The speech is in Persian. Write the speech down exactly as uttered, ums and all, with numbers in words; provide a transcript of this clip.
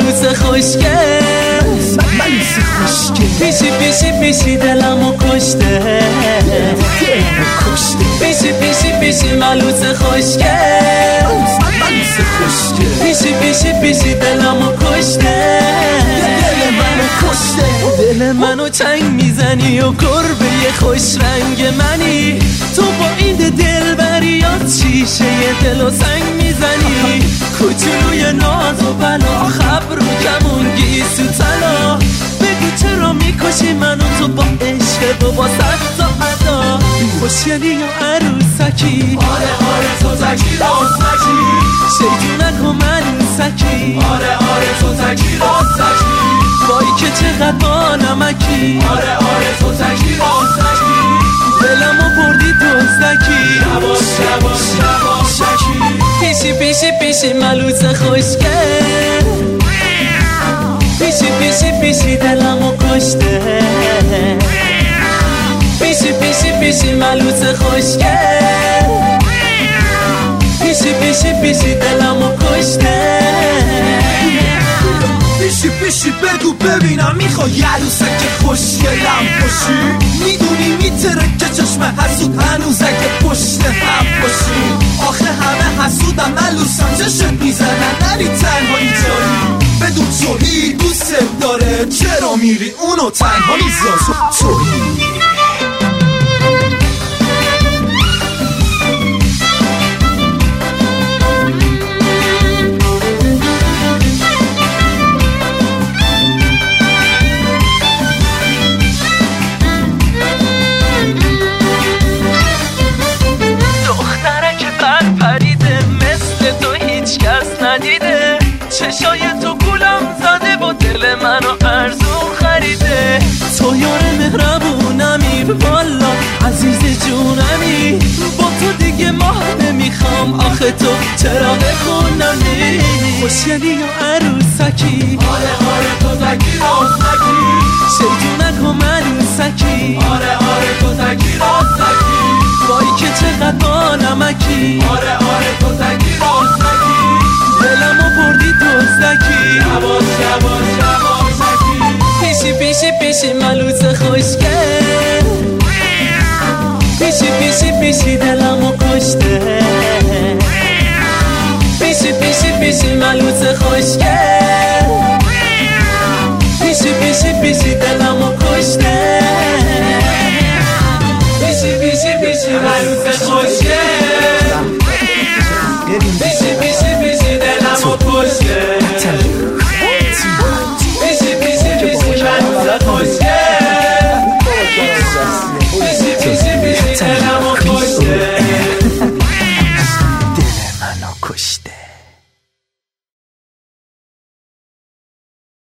ملوس خوشگل ملوس خوشگل پیشی پیشی پیشی دلمو کشته پیشی پیشی پیشی ملوس خوشگل ملوس خوشگل پیشی پیشی پیشی دلمو کشته دل منو کشته دل منو چنگ میزنی و گربه خوش رنگ منی تو با این دل بریات شیشه دل و سنگ میزنی کوچولوی ناز و بلا خبر و کمون گیسو طلا بگو چرا میکشی منو تو با عشق و با صد تا ادا خوشگلی و عروسکی آره آره تو تکی راستکی شیطونک و ملوسکی آره آره تو تکی راستکی وای که چقدر با نمکی آره آره تو تکی راستکی دلمو بردی دزدکی یواش یواش یواشکی پیشی پیشی پیشی ملوس خوشگل پیشی پیشی پیشی دلمو کشته پیشی پیشی پیشی ملوس خوشگل پیشی پیشی پیشی دلمو کشته پیشی پیشی بگو ببینم میخوای عروسک خوشگلم باشی میدونی میتره که چشم حسود هنوز اگه پشت هم باشی آخه همه حسودم ملوسم چشت میزنن نری تنهایی جایی بدون توهی دوست داره چرا میری اونو تنها میذاری توهی ندیده چشای تو گولم زده با دل منو ارزون خریده تو یار مهربونمی والا عزیز جونمی با تو دیگه ماه نمیخوام آخه تو چراغ خونمی خوشگلی و عروسکی آره آره تو تکی راستکی شیطونک و ملوسکی آره آره تو تکی راستکی وای که چقدر با نمکی آره آره تو تکی راستکی دلمو بردی دزدکی یواش یواش یواشکی پیشی پیشی پیشی ملوس خوشگل پیشی پیشی پیشی دلمو کشته پیشی پیشی پیشی ملوس خوشگل پیشی پیشی پیشی دلمو کشته پیشی پیشی پیشی ملوس خوشگل پیشی پیشی پیشی دلمو کشته